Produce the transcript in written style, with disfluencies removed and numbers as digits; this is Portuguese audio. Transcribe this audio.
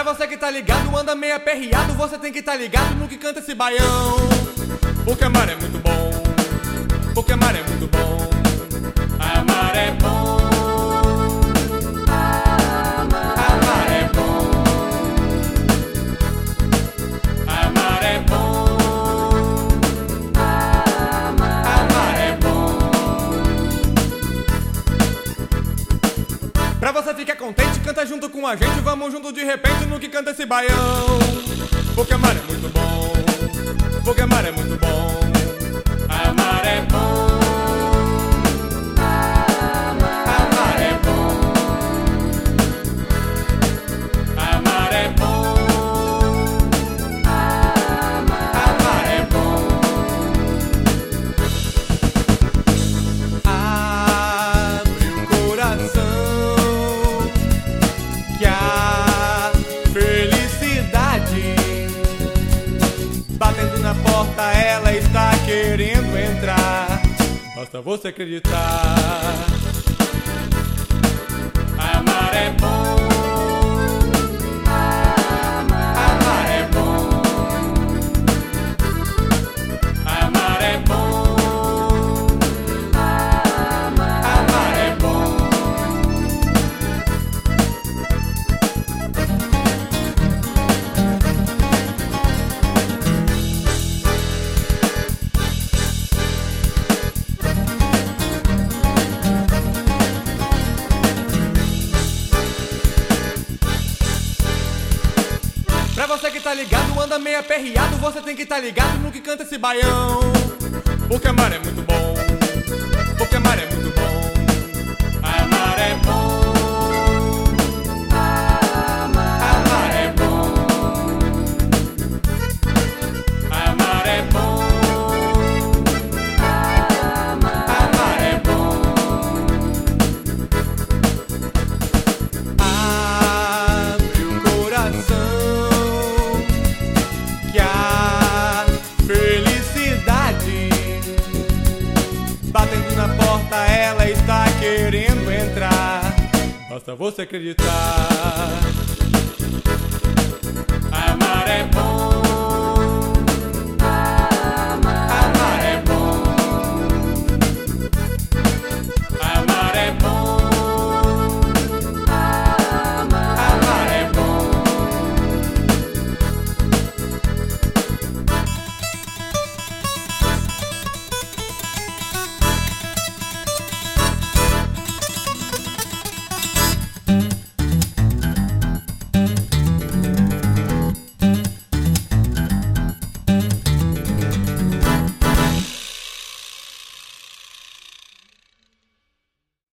você que tá ligado, anda meio aperreado, você tem que tá ligado no que canta esse baião. Porque amar é muito bom, porque amar é muito bom. Amar é bom, amar é bom, amar é bom, amar é bom. Pra você ficar contente, canta junto com a gente, vamos junto de repente no que canta esse baião. Porque amar é muito bom, porque amar é muito bom. Amar é bom, amar é bom, amar é bom, amar é bom. Abre o coração que a felicidade batendo na porta, ela está querendo entrar. Basta você acreditar. Amar é bom, amar é bom, amar é bom, amar é bom. Pra você que tá ligado, anda meio aperreado, você tem que tá ligado no que canta esse baião. Porque amar é muito bom, porque amar é muito bom. Amar é bom, amar é bom, amar é bom, amar é bom. Abre o coração que a felicidade batendo na porta, ela está querendo entrar. Basta você acreditar. Amar é bom,